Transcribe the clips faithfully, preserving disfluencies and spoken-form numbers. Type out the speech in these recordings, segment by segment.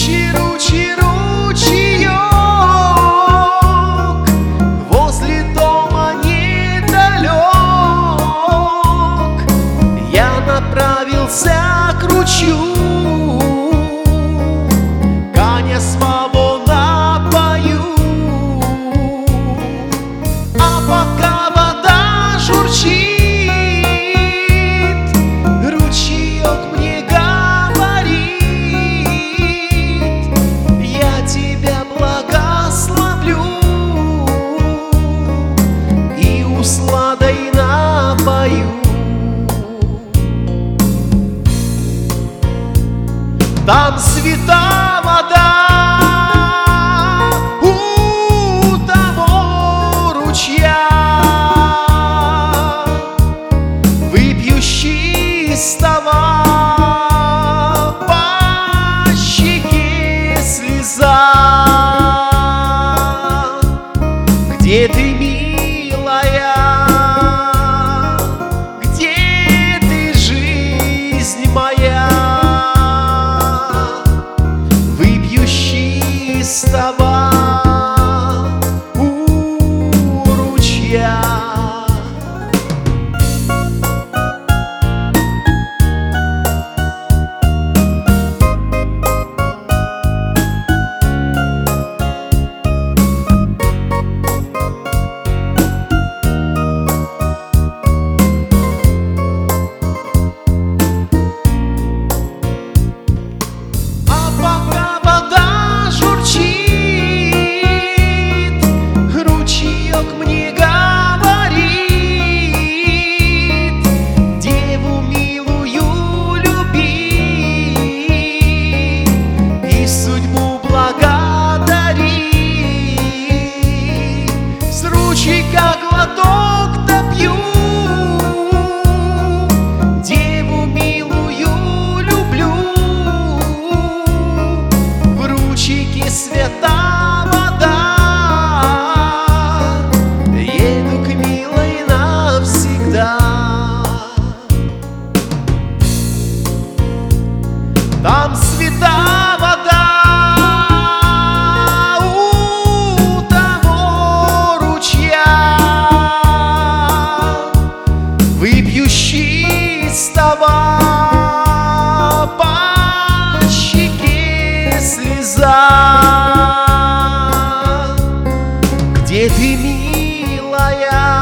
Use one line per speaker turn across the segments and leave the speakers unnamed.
Ручей, ручей, ручеек возле дома недалек. Я направился к ручью, коня своего напою. А пока вода журчит, ручеек мне говорит: я тебя благословлю и усладой напою. Там свята вода у того ручья, выпью чистого, по щеке слеза. Где ты, милая, где ты, жизнь моя? Выпью чистого у ручья. Как глоток допью, деву милую люблю. В ручейке свята вода, еду к милой навсегда. Там свята вода чистого, по щеке слеза. Где ты, милая,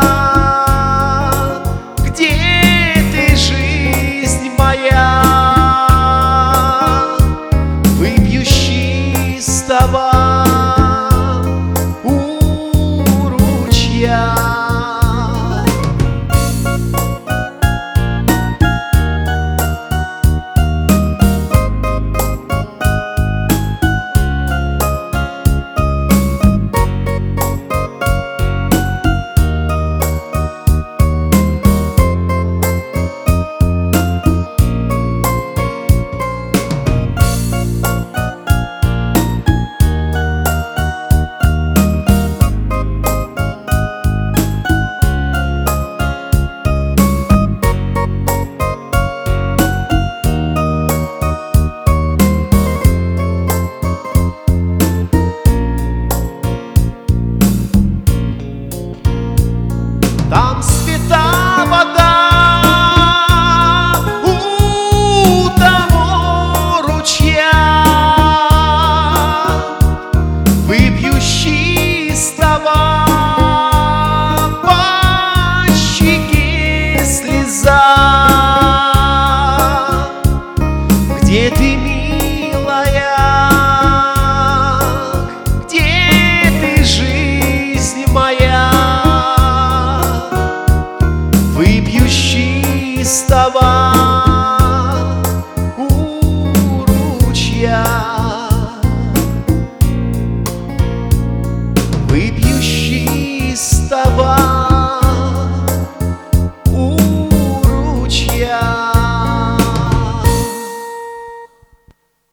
где ты, жизнь моя? Выпью чистого у ручья. Там свята вода у того ручья, выпью чистого, по щеке слеза. Где ты, милая, где ты, жизнь моя? Выпью чистого у ручья.